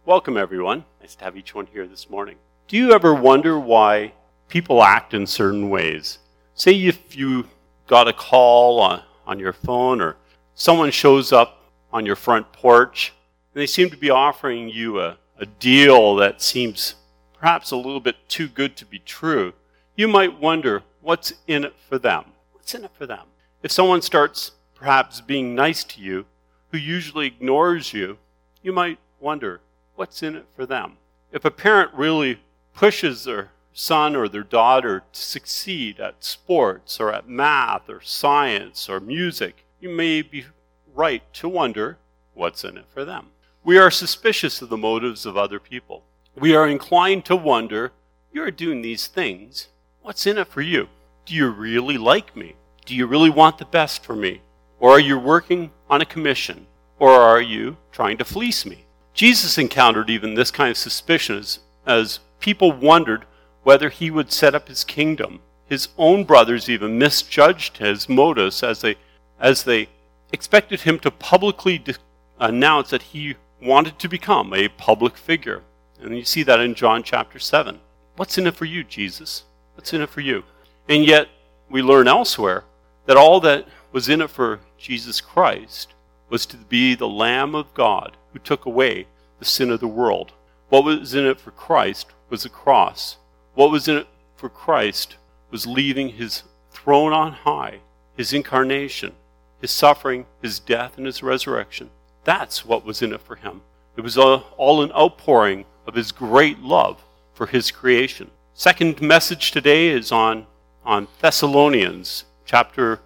Welcome, everyone. Nice to have each one here this morning. Do you ever wonder why people act in certain ways? Say if you got a call on your phone or someone shows up on your front porch and they seem to be offering you a deal that seems perhaps a little bit too good to be true. You might wonder what's in it for them. What's in it for them? If someone starts perhaps being nice to you, who usually ignores you, you might wonder, what's in it for them? If a parent really pushes their son or their daughter to succeed at sports or at math or science or music, you may be right to wonder, what's in it for them? We are suspicious of the motives of other people. We are inclined to wonder, you're doing these things, what's in it for you? Do you really like me? Do you really want the best for me? Or are you working on a commission? Or are you trying to fleece me? Jesus encountered even this kind of suspicion as people wondered whether he would set up his kingdom. His own brothers even misjudged his motives as they expected him to publicly announce that he wanted to become a public figure. And you see that in John chapter 7. What's in it for you, Jesus? What's in it for you? And yet we learn elsewhere that all that was in it for Jesus Christ was to be the Lamb of God who took away the sin of the world. What was in it for Christ was the cross. What was in it for Christ was leaving his throne on high, his incarnation, his suffering, his death, and his resurrection. That's what was in it for him. It was all an outpouring of his great love for his creation. Second message today is on Thessalonians chapter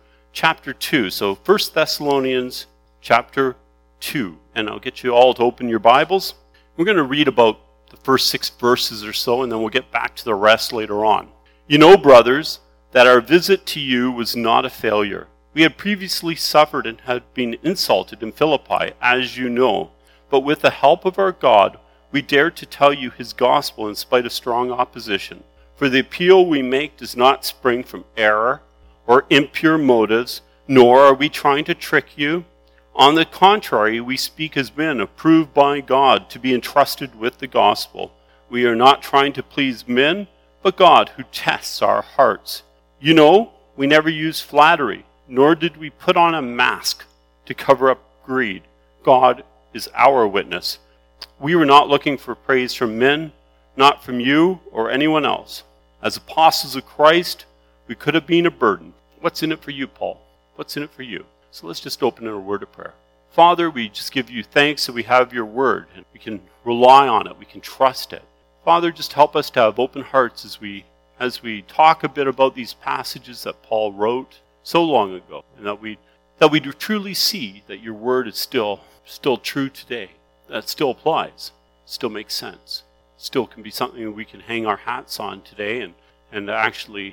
2. So 1 Thessalonians chapter 2. And I'll get you all to open your Bibles. We're going to read about the first 6 verses or so, and then we'll get back to the rest later on. You know, brothers, that our visit to you was not a failure. We had previously suffered and had been insulted in Philippi, as you know. But with the help of our God, we dared to tell you his gospel in spite of strong opposition. For the appeal we make does not spring from error or impure motives, nor are we trying to trick you. On the contrary, we speak as men approved by God to be entrusted with the gospel. We are not trying to please men, but God who tests our hearts. You know, we never used flattery, nor did we put on a mask to cover up greed. God is our witness. We were not looking for praise from men, not from you or anyone else. As apostles of Christ, we could have been a burden. What's in it for you, Paul? What's in it for you? So let's just open in a word of prayer. Father, we just give you thanks that we have your word and we can rely on it. We can trust it. Father, just help us to have open hearts as we talk a bit about these passages that Paul wrote so long ago, and that we do truly see that your word is still true today. That still applies, still makes sense, still can be something that we can hang our hats on today and actually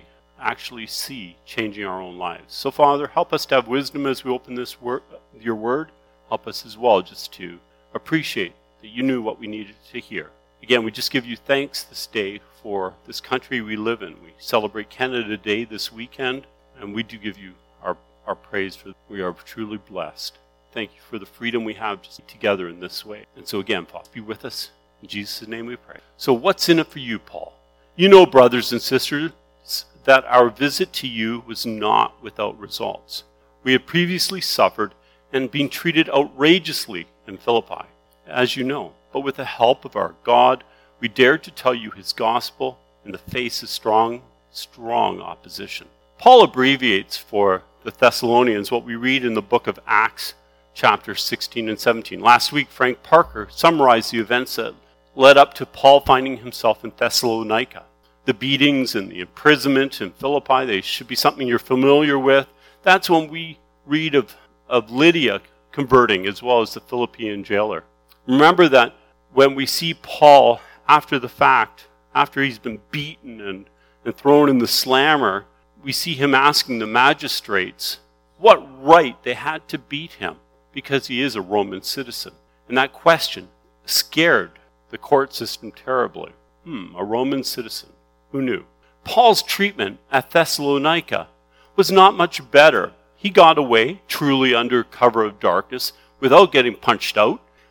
see changing our own lives. So Father, help us to have wisdom as we open your word. Help us as well just to appreciate that you knew what we needed to hear. Again, we just give you thanks this day for this country we live in. We celebrate Canada Day this weekend, and we do give you our praise for we are truly blessed. Thank you for the freedom we have to be together in this way. And so again, Father, be with us. In Jesus' name we pray. So what's in it for you, Paul? You know, brothers and sisters, that our visit to you was not without results. We had previously suffered and been treated outrageously in Philippi, as you know. But with the help of our God, we dared to tell you his gospel in the face of strong opposition. Paul abbreviates for the Thessalonians what we read in the book of Acts, chapters 16 and 17. Last week, Frank Parker summarized the events that led up to Paul finding himself in Thessalonica. The beatings and the imprisonment in Philippi, they should be something you're familiar with. That's when we read of Lydia converting, as well as the Philippian jailer. Remember that when we see Paul after the fact, after he's been beaten and thrown in the slammer, we see him asking the magistrates what right they had to beat him because he is a Roman citizen. And that question scared the court system terribly. A Roman citizen. Who knew? Paul's treatment at Thessalonica was not much better. He got away, truly under cover of darkness, without getting punched out,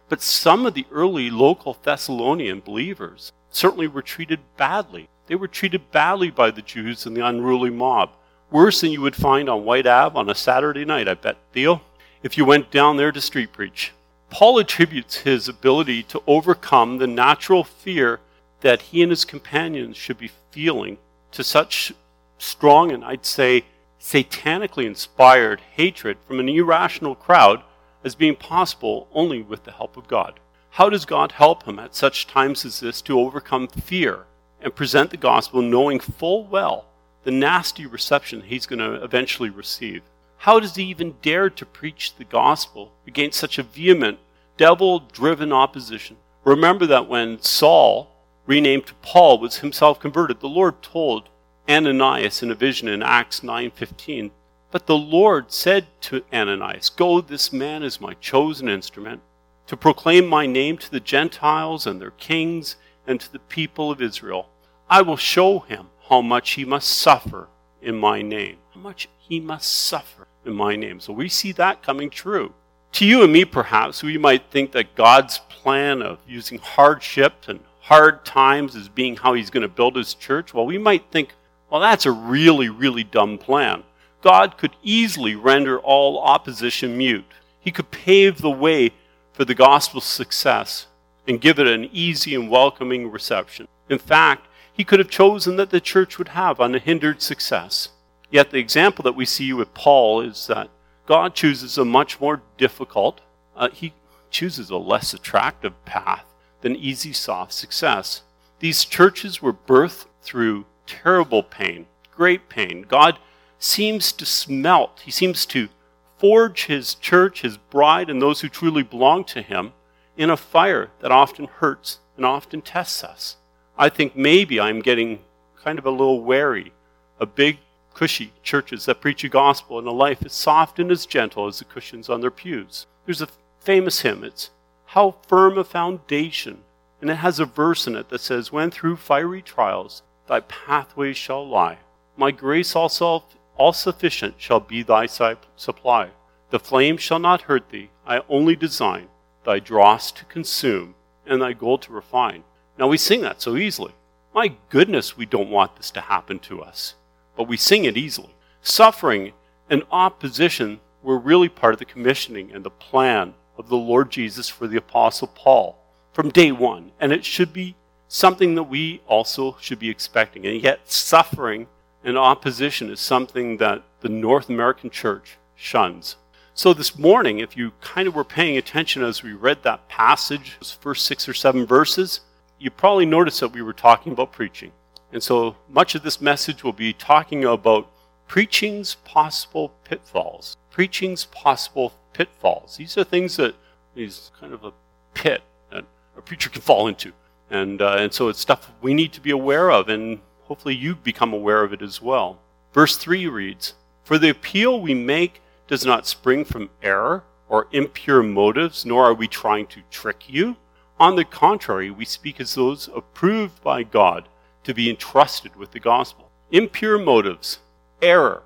But some of the early local Thessalonian believers certainly were treated badly. They were treated badly by the Jews and the unruly mob. Worse than you would find on White Ave on a Saturday night, I bet, Theo, if you went down there to street preach. Paul attributes his ability to overcome the natural fear that he and his companions should be feeling to such strong and, I'd say, satanically inspired hatred from an irrational crowd as being possible only with the help of God. How does God help him at such times as this to overcome fear and present the gospel knowing full well the nasty reception he's going to eventually receive? How does he even dare to preach the gospel against such a vehement, devil-driven opposition? Remember that when Saul, renamed to Paul, was himself converted, the Lord told Ananias in a vision in Acts 9:15, "But the Lord said to Ananias, 'Go, this man is my chosen instrument, to proclaim my name to the Gentiles and their kings and to the people of Israel. I will show him how much he must suffer in my name.'" How much he must suffer in my name. So we see that coming true. To you and me, perhaps, we might think that God's plan of using hardship and hard times as being how he's going to build his church, well, we might think, well, that's a really, really dumb plan. God could easily render all opposition mute. He could pave the way for the gospel's success and give it an easy and welcoming reception. In fact, he could have chosen that the church would have unhindered success. Yet the example that we see with Paul is that God chooses a much more difficult, he chooses a less attractive path than easy, soft success. These churches were birthed through terrible pain, great pain. God seems to smelt. He seems to forge his church, his bride, and those who truly belong to him in a fire that often hurts and often tests us. I think maybe I'm getting kind of a little wary of big, cushy churches that preach a gospel and a life as soft and as gentle as the cushions on their pews. There's a famous hymn. It's "How Firm a Foundation." And it has a verse in it that says, "When through fiery trials thy pathways shall lie, my grace all sufficient shall be thy supply. The flame shall not hurt thee. I only design thy dross to consume and thy gold to refine." Now we sing that so easily. My goodness, we don't want this to happen to us. But we sing it easily. Suffering and opposition were really part of the commissioning and the plan of the Lord Jesus for the Apostle Paul from day one. And it should be something that we also should be expecting. And yet suffering and opposition is something that the North American church shuns. So this morning, if you kind of were paying attention as we read that passage, those first 6 or 7 verses, you probably noticed that we were talking about preaching. And so much of this message will be talking about preaching's possible pitfalls. Preaching's possible pitfalls. These are things that is kind of a pit that a preacher can fall into. And so it's stuff we need to be aware of, and hopefully you become aware of it as well. Verse 3 reads, "For the appeal we make does not spring from error or impure motives, nor are we trying to trick you. On the contrary, we speak as those approved by God to be entrusted with the gospel." Impure motives, error.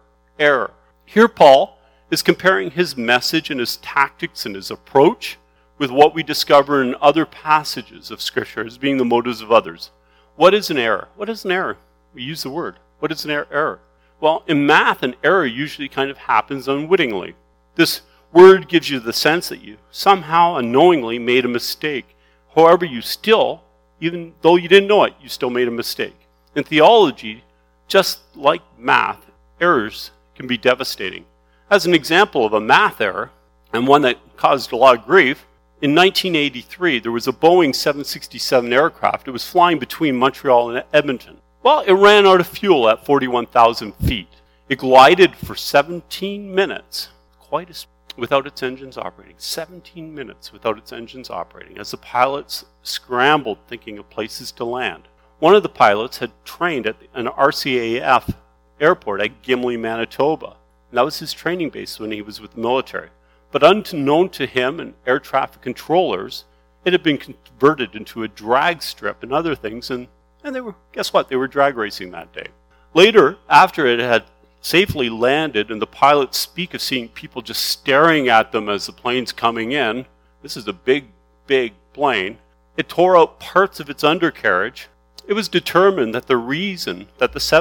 Here Paul is comparing his message and his tactics and his approach with what we discover in other passages of Scripture as being the motives of others. What is an error? What is an error? We use the word. What is an error? Well, in math, an error usually kind of happens unwittingly. This word gives you the sense that you somehow unknowingly made a mistake. However, you still, even though you didn't know it, you still made a mistake. In theology, just like math, errors can be devastating. As an example of a math error, and one that caused a lot of grief, in 1983, there was a Boeing 767 aircraft. It was flying between Montreal and Edmonton. Well, it ran out of fuel at 41,000 feet. It glided for 17 minutes, without its engines operating. 17 minutes without its engines operating, as the pilots scrambled thinking of places to land. One of the pilots had trained at an RCAF airport at Gimli, Manitoba. And that was his training base when he was with the military. But unknown to him and air traffic controllers, it had been converted into a drag strip and other things, and they were, guess what? They were drag racing that day. Later, after it had safely landed and the pilots speak of seeing people just staring at them as the plane's coming in, this is a big big plane. It tore out parts of its undercarriage. It was determined that the reason that the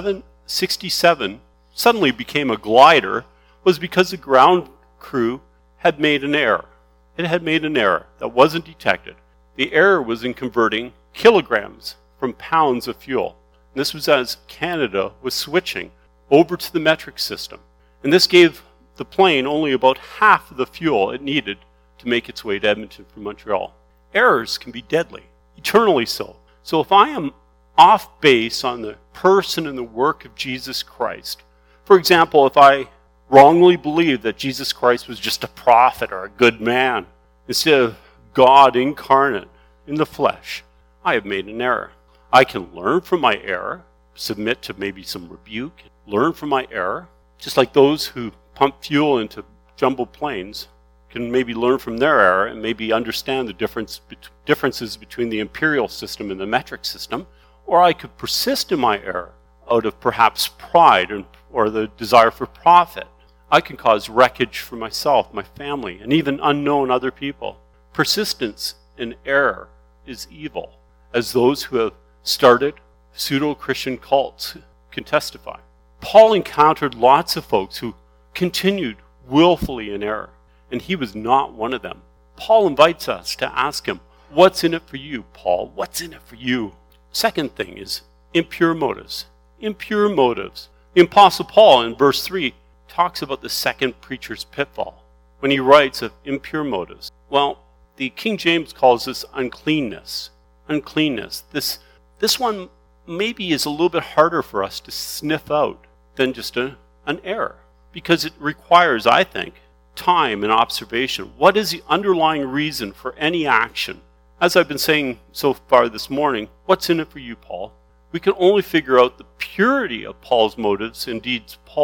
767 suddenly became a glider was because the ground crew had made an error. It had made an error that wasn't detected. The error was in converting kilograms from pounds of fuel. And this was as Canada was switching over to the metric system. And this gave the plane only about half of the fuel it needed to make its way to Edmonton from Montreal. Errors can be deadly, eternally so. So if I am off base on the person and the work of Jesus Christ, for example, if I wrongly believe that Jesus Christ was just a prophet or a good man instead of God incarnate in the flesh, I have made an error. I can learn from my error, submit to maybe some rebuke, learn from my error, just like those who pump fuel into jumbo planes can maybe learn from their error and maybe understand the differences between the imperial system and the metric system, or I could persist in my error out of perhaps pride or the desire for profit. I can cause wreckage for myself, my family, and even unknown other people. Persistence in error is evil, as those who have started pseudo-Christian cults can testify. Paul encountered lots of folks who continued willfully in error, and he was not one of them. Paul invites us to ask him, what's in it for you, Paul? What's in it for you? Second thing is impure motives. Impure motives. The Apostle Paul in verse 3 talks about the second preacher's pitfall when he writes of impure motives. Well, the King James calls this uncleanness. Uncleanness. This one maybe is a little bit harder for us to sniff out than just an error, because it requires, I think, time and observation. What is the underlying reason for any action? As I've been saying so far this morning, what's in it for you, Paul? We can only figure out the purity of Paul's motives, indeed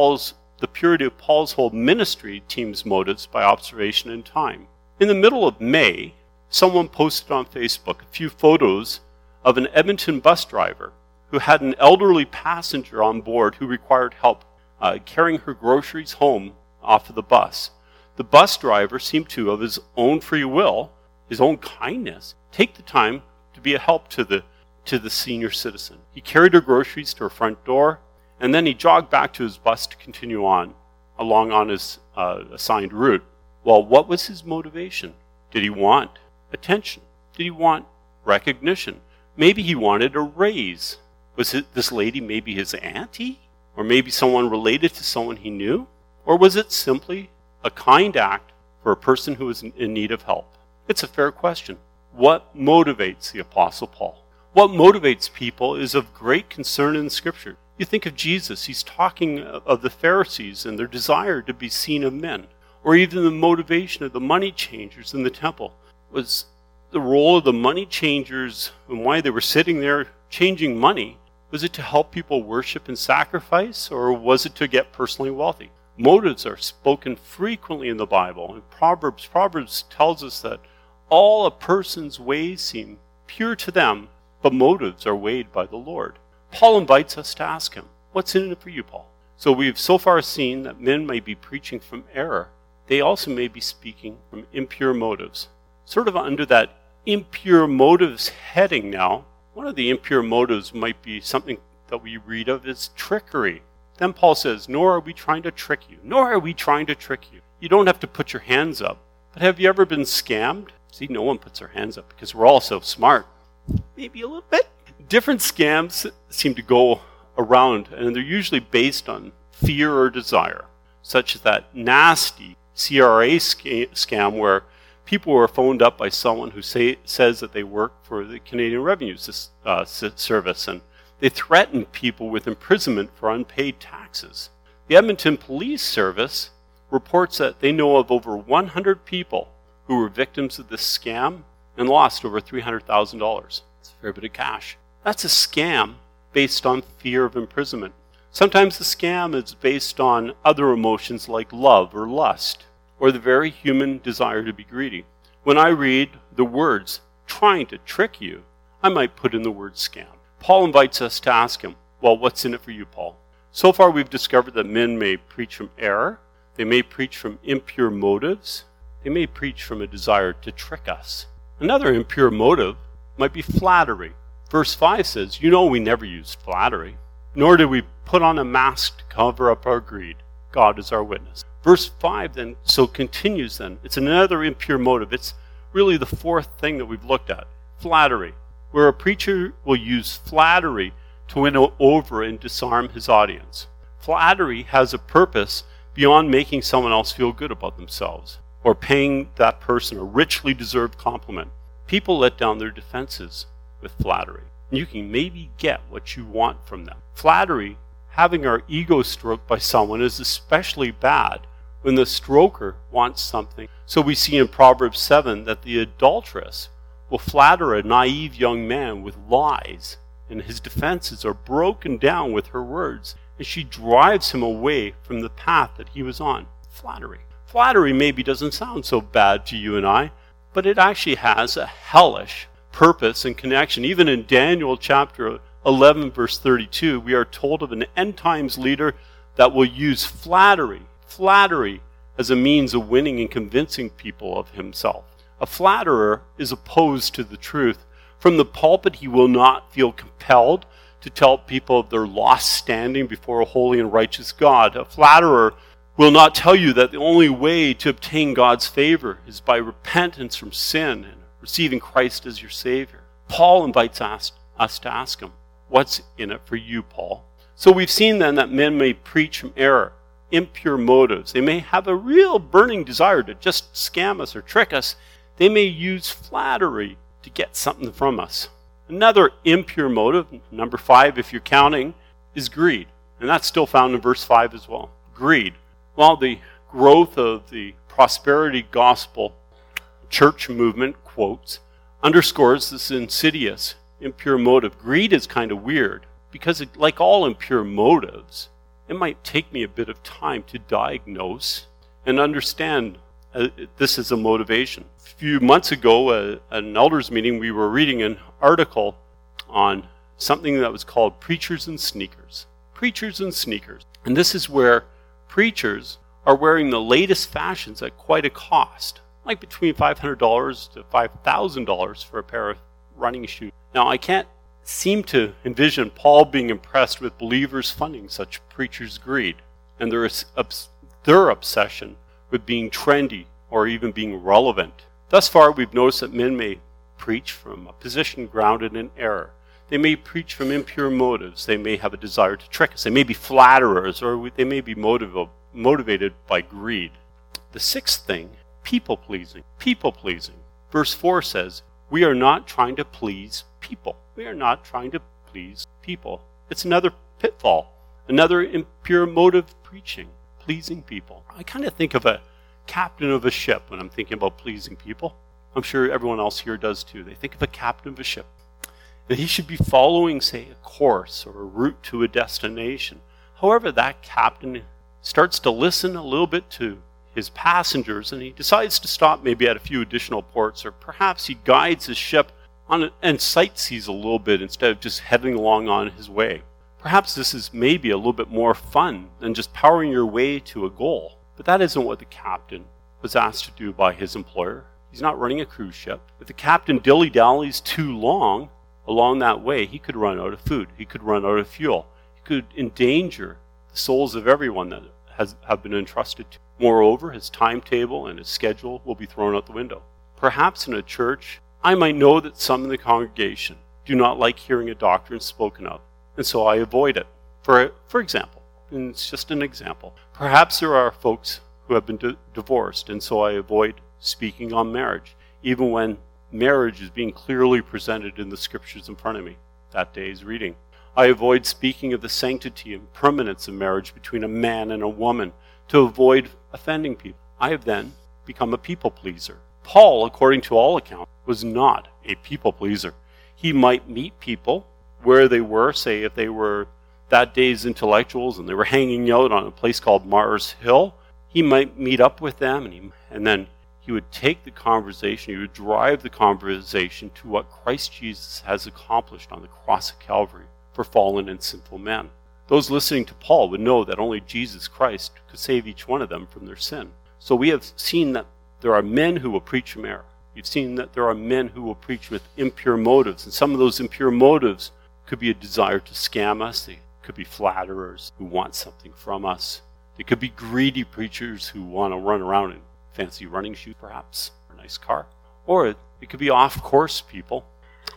the purity of Paul's whole ministry team's motives, by observation and time. In the middle of May, someone posted on Facebook a few photos of an Edmonton bus driver who had an elderly passenger on board who required help carrying her groceries home off of the bus. The bus driver seemed to, of his own free will, his own kindness, take the time to be a help to the senior citizen. He carried her groceries to her front door, and then he jogged back to his bus to continue along on his assigned route. Well, what was his motivation? Did he want attention? Did he want recognition? Maybe he wanted a raise. Was this lady maybe his auntie? Or maybe someone related to someone he knew? Or was it simply a kind act for a person who was in need of help? It's a fair question. What motivates the Apostle Paul? What motivates people is of great concern in Scripture. You think of Jesus, he's talking of the Pharisees and their desire to be seen of men, or even the motivation of the money changers in the temple. Was the role of the money changers and why they were sitting there changing money, was it to help people worship and sacrifice, or was it to get personally wealthy? Motives are spoken frequently in the Bible. In Proverbs tells us that all a person's ways seem pure to them, but motives are weighed by the Lord. Paul invites us to ask him, what's in it for you, Paul? So we've so far seen that men may be preaching from error. They also may be speaking from impure motives. Sort of under that impure motives heading now, one of the impure motives might be something that we read of as trickery. Then Paul says, nor are we trying to trick you. Nor are we trying to trick you. You don't have to put your hands up. But have you ever been scammed? See, no one puts their hands up because we're all so smart. Maybe a little bit. Different scams seem to go around, and they're usually based on fear or desire, such as that nasty CRA scam where people were phoned up by someone who says that they work for the Canadian Revenue Service, and they threatened people with imprisonment for unpaid taxes. The Edmonton Police Service reports that they know of over 100 people who were victims of this scam and lost over $300,000. It's a fair bit of cash. That's a scam based on fear of imprisonment. Sometimes the scam is based on other emotions like love or lust, or the very human desire to be greedy. When I read the words, trying to trick you, I might put in the word scam. Paul invites us to ask him, well, what's in it for you, Paul? So far we've discovered that men may preach from error, they may preach from impure motives, they may preach from a desire to trick us. Another impure motive might be flattery. Verse 5 says, "You know we never used flattery, nor did we put on a mask to cover up our greed. God is our witness." Verse 5 then continues. It's another impure motive. It's really the fourth thing that we've looked at. Flattery, where a preacher will use flattery to win over and disarm his audience. Flattery has a purpose beyond making someone else feel good about themselves or paying that person a richly deserved compliment. People let down their defenses with flattery. You can maybe get what you want from them. Flattery, having our ego stroked by someone, is especially bad when the stroker wants something. So we see in Proverbs 7 that the adulteress will flatter a naive young man with lies, and his defenses are broken down with her words, and she drives him away from the path that he was on. Flattery. Flattery maybe doesn't sound so bad to you and I, but it actually has a hellish purpose and connection. Even in Daniel chapter 11 verse 32, we are told of an end times leader that will use flattery as a means of winning and convincing people of himself. A flatterer is opposed to the truth. From the pulpit, he will not feel compelled to tell people of their lost standing before a holy and righteous God. A flatterer will not tell you that the only way to obtain God's favor is by repentance from sin and receiving Christ as your Savior. Paul invites us to ask him, what's in it for you, Paul? So we've seen then that men may preach from error, impure motives. They may have a real burning desire to just scam us or trick us. They may use flattery to get something from us. Another impure motive, number 5 if you're counting, is greed. And that's still found in verse 5 as well. Greed. Well, the growth of the prosperity gospel church movement, quotes, underscores this insidious impure motive. Greed is kind of weird because, like all impure motives, it might take me a bit of time to diagnose and understand this is a motivation. A few months ago, at an elders meeting, we were reading an article on something that was called Preachers and Sneakers. Preachers and Sneakers. And this is where preachers are wearing the latest fashions at quite a cost, like between $500 to $5,000 for a pair of running shoes. Now, I can't seem to envision Paul being impressed with believers funding such preachers' greed and their obsession with being trendy or even being relevant. Thus far, we've noticed that men may preach from a position grounded in error. They may preach from impure motives. They may have a desire to trick us. They may be flatterers, or they may be motivated by greed. The sixth thing, people-pleasing. People-pleasing. Verse 4 says, we are not trying to please people. We are not trying to please people. It's another pitfall, another impure motive preaching, pleasing people. I kind of think of a captain of a ship when I'm thinking about pleasing people. I'm sure everyone else here does too. They think of a captain of a ship. That he should be following, say, a course or a route to a destination. However, that captain starts to listen a little bit to his passengers, and he decides to stop maybe at a few additional ports, or perhaps he guides his ship on and sightsees a little bit instead of just heading along on his way. Perhaps this is maybe a little bit more fun than just powering your way to a goal. But that isn't what the captain was asked to do by his employer. He's not running a cruise ship. If the captain dilly-dallies too long along that way, he could run out of food. He could run out of fuel. He could endanger the souls of everyone that have been entrusted to. Moreover, his timetable and his schedule will be thrown out the window. Perhaps in a church, I might know that some in the congregation do not like hearing a doctrine spoken of, and so I avoid it. For example, and it's just an example, perhaps there are folks who have been divorced, and so I avoid speaking on marriage, even when marriage is being clearly presented in the scriptures in front of me, that day's reading. I avoid speaking of the sanctity and permanence of marriage between a man and a woman to avoid offending people. I have then become a people pleaser. Paul, according to all accounts, was not a people pleaser. He might meet people where they were, say if they were that day's intellectuals and they were hanging out on a place called Mars Hill, he might meet up with them and then he would take the conversation, he would drive the conversation to what Christ Jesus has accomplished on the cross of Calvary for fallen and sinful men. Those listening to Paul would know that only Jesus Christ could save each one of them from their sin. So we have seen that there are men who will preach from error. We've seen that there are men who will preach with impure motives, and some of those impure motives could be a desire to scam us. They could be flatterers who want something from us. They could be greedy preachers who want to run around in fancy running shoes, perhaps, or a nice car. Or it could be off-course people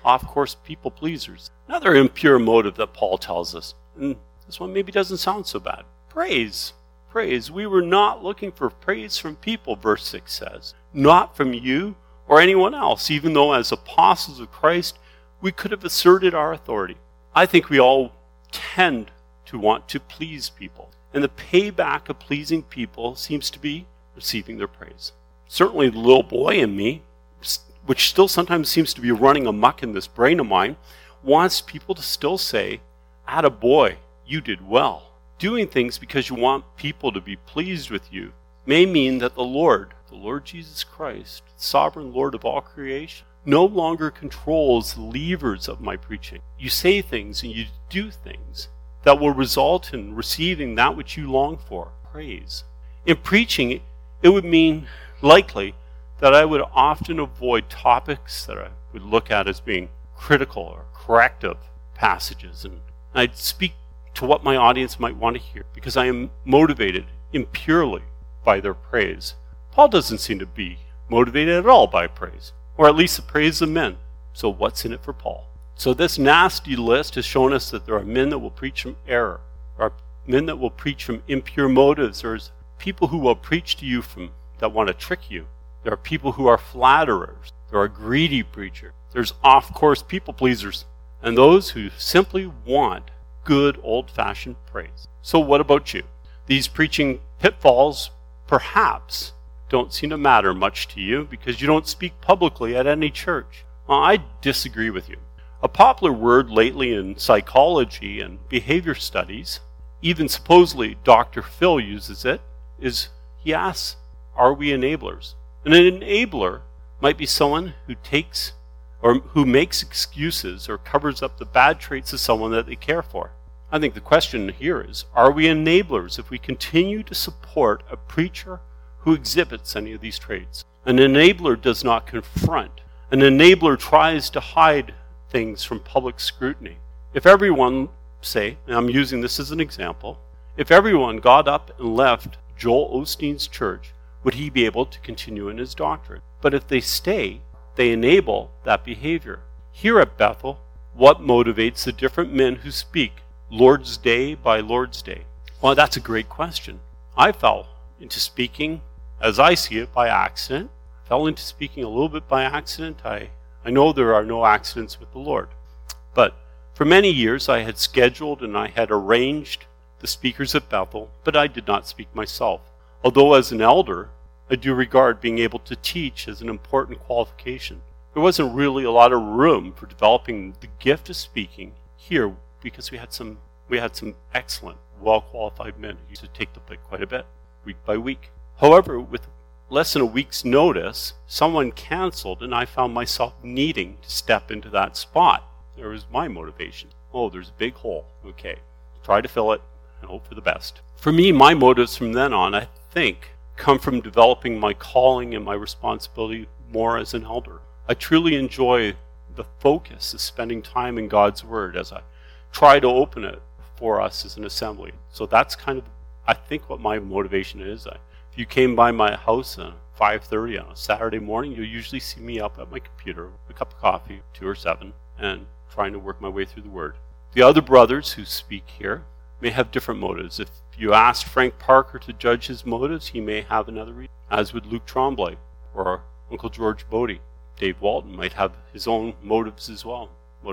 pleasers. Another impure motive that Paul tells us, and this one maybe doesn't sound so bad. Praise. We were not looking for praise from people, verse 6 says. Not from you or anyone else, even though as apostles of Christ, we could have asserted our authority. I think we all tend to want to please people. And the payback of pleasing people seems to be receiving their praise. Certainly the little boy in me, which still sometimes seems to be running amok in this brain of mine, wants people to still say, "Attaboy, you did well." Doing things because you want people to be pleased with you may mean that the Lord Jesus Christ, sovereign Lord of all creation, no longer controls the levers of my preaching. You say things and you do things that will result in receiving that which you long for, praise. In preaching, it would mean likely that I would often avoid topics that I would look at as being critical or corrective passages, and I'd speak to what my audience might want to hear because I am motivated impurely by their praise. Paul doesn't seem to be motivated at all by praise, or at least the praise of men. So what's in it for Paul? So this nasty list has shown us that there are men that will preach from error. There are men that will preach from impure motives. There's people who will preach to you that want to trick you. There are people who are flatterers. There are greedy preachers. There's off-course people pleasers. And those who simply want good old-fashioned praise. So what about you? These preaching pitfalls perhaps don't seem to matter much to you because you don't speak publicly at any church. Well, I disagree with you. A popular word lately in psychology and behavior studies, even supposedly Dr. Phil uses it, is he asks, are we enablers? And an enabler might be someone who takes or who makes excuses or covers up the bad traits of someone that they care for. I think the question here is, are we enablers if we continue to support a preacher who exhibits any of these traits? An enabler does not confront. An enabler tries to hide things from public scrutiny. If everyone, say, and I'm using this as an example, if everyone got up and left Joel Osteen's church, would he be able to continue in his doctrine? But if they stay, they enable that behavior. Here at Bethel, what motivates the different men who speak Lord's Day by Lord's Day? Well, that's a great question. I fell into speaking, as I see it, by accident. Fell into speaking a little bit by accident. I know there are no accidents with the Lord. But for many years I had scheduled and I had arranged the speakers at Bethel, but I did not speak myself. Although as an elder, I do regard being able to teach as an important qualification. There wasn't really a lot of room for developing the gift of speaking here because we had some excellent, well-qualified men who used to take the plate quite a bit, week by week. However, with less than a week's notice, someone canceled and I found myself needing to step into that spot. There was my motivation. Oh, there's a big hole. Okay, try to fill it and hope for the best. For me, my motives from then on, I think, come from developing my calling and my responsibility more as an elder. I truly enjoy the focus of spending time in God's Word as I try to open it for us as an assembly. So that's kind of, I think, what my motivation is. If you came by my house at 5:30 on a Saturday morning, you'll usually see me up at my computer with a cup of coffee, 2 or 7, and trying to work my way through the Word. The other brothers who speak here may have different motives. If you asked Frank Parker to judge his motives, he may have another reason, as would Luke Tremblay or Uncle George Bodie. Dave Walton might have his own motivations as well,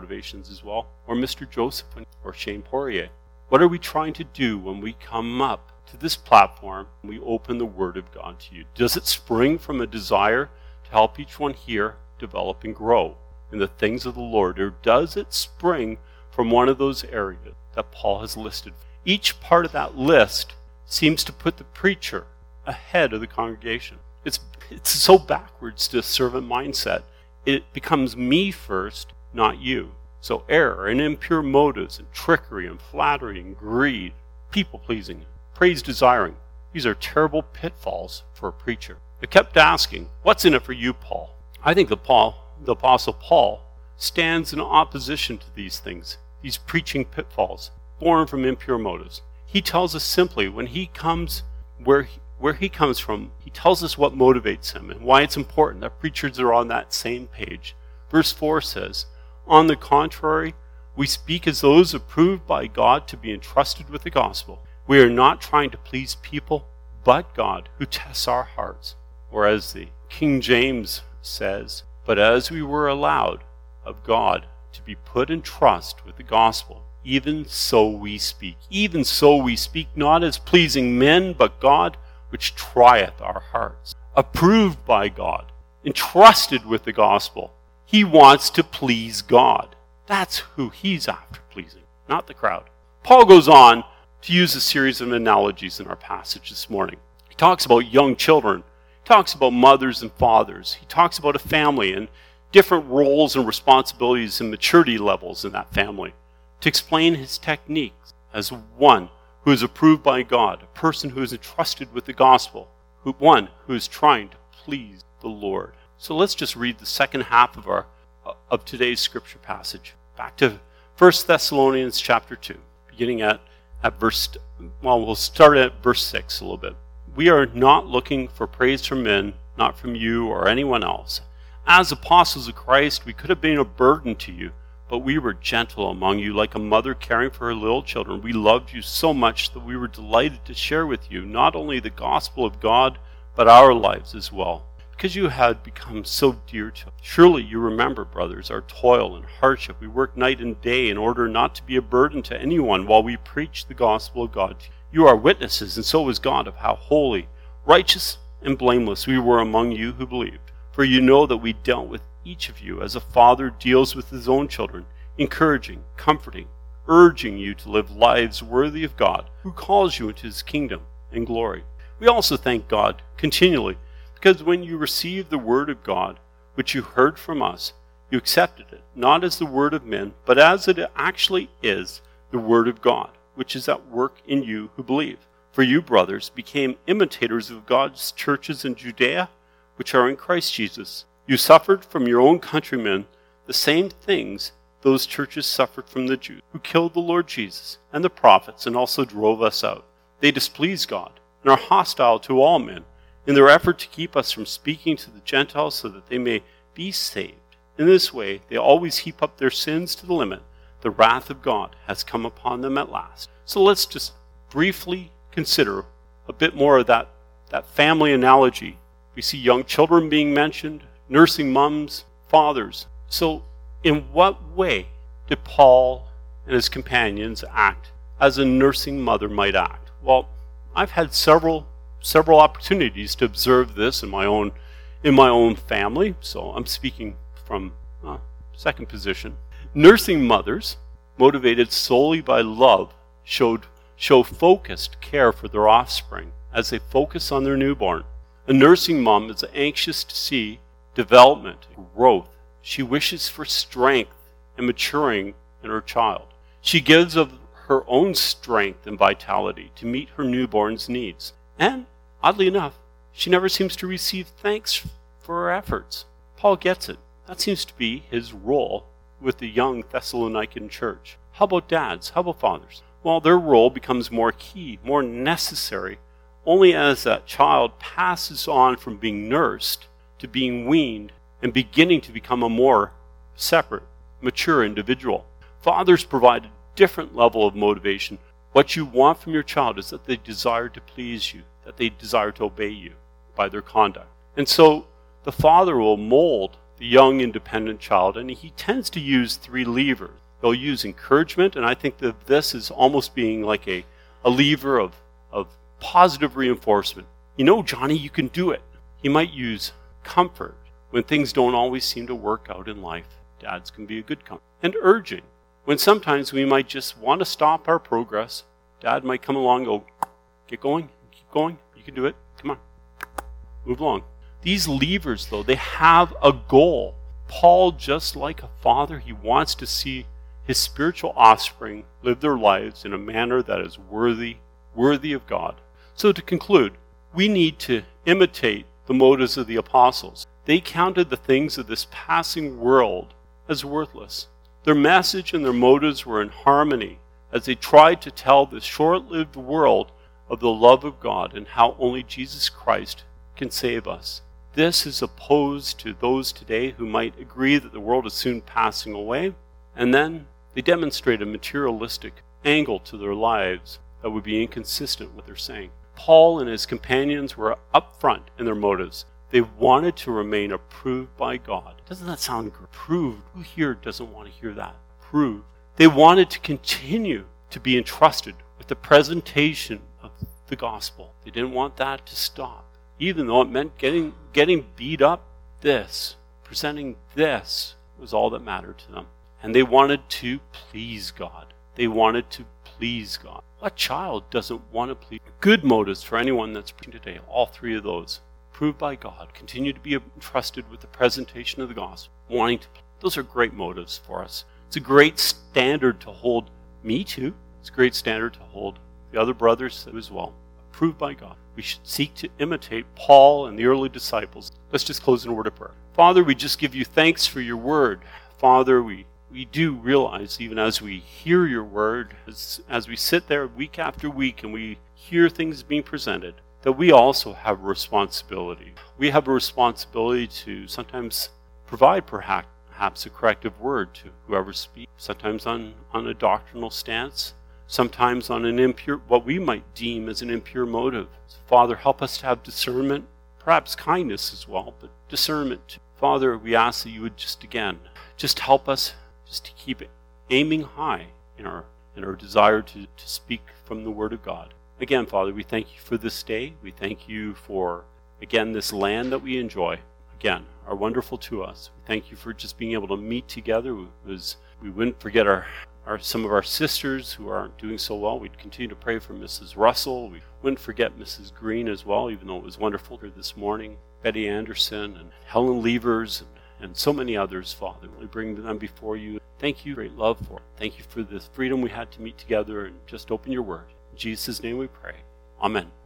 or Mr. Joseph or Shane Poirier. What are we trying to do when we come up to this platform and we open the Word of God to you? Does it spring from a desire to help each one here develop and grow in the things of the Lord, or does it spring from one of those areas that Paul has listed? Each part of that list seems to put the preacher ahead of the congregation. It's so backwards to a servant mindset. It becomes me first, not you. So error and impure motives and trickery and flattery and greed, people-pleasing, praise-desiring. These are terrible pitfalls for a preacher. I kept asking, what's in it for you, Paul? I think the Apostle Paul stands in opposition to these things, these preaching pitfalls, born from impure motives. He tells us simply when he comes where he comes from, he tells us what motivates him and why it's important that preachers are on that same page. Verse 4 says, "On the contrary, we speak as those approved by God to be entrusted with the gospel. We are not trying to please people, but God, who tests our hearts." Or as the King James says, "But as we were allowed of God to be put in trust with the gospel, even so we speak. Even so we speak, not as pleasing men, but God, which trieth our hearts." Approved by God, entrusted with the gospel. He wants to please God. That's who he's after pleasing, not the crowd. Paul goes on to use a series of analogies in our passage this morning. He talks about young children. He talks about mothers and fathers. He talks about a family and different roles and responsibilities and maturity levels in that family to explain his techniques as one who is approved by God, a person who is entrusted with the gospel, one who is trying to please the Lord. So let's just read the second half of today's scripture passage. Back to 1 Thessalonians chapter 2, beginning at we'll start at verse 6 a little bit. "We are not looking for praise from men, not from you or anyone else. As apostles of Christ, we could have been a burden to you, but we were gentle among you, like a mother caring for her little children. We loved you so much that we were delighted to share with you not only the gospel of God, but our lives as well, because you had become so dear to us. Surely you remember, brothers, our toil and hardship. We worked night and day in order not to be a burden to anyone while we preach the gospel of God. You are witnesses, and so is God, of how holy, righteous, and blameless we were among you who believed. For you know that we dealt with each of you as a father deals with his own children, encouraging, comforting, urging you to live lives worthy of God, who calls you into his kingdom and glory. We also thank God continually, because when you received the word of God, which you heard from us, you accepted it, not as the word of men, but as it actually is, the word of God, which is at work in you who believe. For you, brothers, became imitators of God's churches in Judea, which are in Christ Jesus. You suffered from your own countrymen the same things those churches suffered from the Jews, who killed the Lord Jesus and the prophets and also drove us out. They displease God and are hostile to all men in their effort to keep us from speaking to the Gentiles so that they may be saved. In this way, they always heap up their sins to the limit. The wrath of God has come upon them at last. So let's just briefly consider a bit more of that family analogy. We see young children being mentioned, nursing moms, fathers. So in what way did Paul and his companions act as a nursing mother might act? Well, I've had several opportunities to observe this in my own family, so I'm speaking from second position. Nursing mothers, motivated solely by love, show focused care for their offspring as they focus on their newborn. A nursing mom is anxious to see development and growth. She wishes for strength and maturing in her child. She gives of her own strength and vitality to meet her newborn's needs. And, oddly enough, she never seems to receive thanks for her efforts. Paul gets it. That seems to be his role with the young Thessalonican church. How about dads? How about fathers? Well, their role becomes more key, more necessary, only as that child passes on from being nursed to being weaned and beginning to become a more separate, mature individual. Fathers provide a different level of motivation. What you want from your child is that they desire to please you, that they desire to obey you by their conduct. And so the father will mold the young independent child, and he tends to use three levers. He'll use encouragement, and I think that this is almost being like a lever of positive reinforcement. You know, Johnny, you can do it. He might use comfort when things don't always seem to work out in life. Dads can be a good comfort. And urging, when sometimes we might just want to stop our progress. Dad might come along and go, get going, keep going, you can do it, come on, move along. These levers, though, they have a goal. Paul, just like a father, he wants to see his spiritual offspring live their lives in a manner that is worthy of God. So to conclude, we need to imitate the motives of the apostles. They counted the things of this passing world as worthless. Their message and their motives were in harmony as they tried to tell this short-lived world of the love of God and how only Jesus Christ can save us. This is opposed to those today who might agree that the world is soon passing away, and then they demonstrate a materialistic angle to their lives that would be inconsistent with what they're saying. Paul and his companions were upfront in their motives. They wanted to remain approved by God. Doesn't that sound good? Approved. Who here doesn't want to hear that? Approved. They wanted to continue to be entrusted with the presentation of the gospel. They didn't want that to stop. Even though it meant getting beat up, presenting this was all that mattered to them. And they wanted to please God. They wanted to please God. What child doesn't want to please? Good motives for anyone that's preaching today. All three of those. Approved by God. Continue to be entrusted with the presentation of the gospel. Wanting to. Those are great motives for us. It's a great standard to hold me to. It's a great standard to hold the other brothers as well. Approved by God. We should seek to imitate Paul and the early disciples. Let's just close in a word of prayer. Father, we just give you thanks for your word. Father, we do realize, even as we hear your word, as we sit there week after week and we hear things being presented, that we also have a responsibility. We have a responsibility to sometimes provide perhaps a corrective word to whoever speaks, sometimes on a doctrinal stance, sometimes on an impure, what we might deem as an impure motive. So Father, help us to have discernment, perhaps kindness as well, but discernment too. Father, we ask that you would just help us just to keep aiming high in our desire to speak from the Word of God. Again, Father, we thank you for this day. We thank you for, again, this land that we enjoy. Again, are wonderful to us. We thank you for just being able to meet together. We wouldn't forget some of our sisters who aren't doing so well. We'd continue to pray for Mrs. Russell. We wouldn't forget Mrs. Green as well, even though it was wonderful here this morning. Betty Anderson and Helen Levers and so many others, Father. We bring them before you. Thank you, great love for it. Thank you for the freedom we had to meet together and just open your word. In Jesus' name we pray. Amen.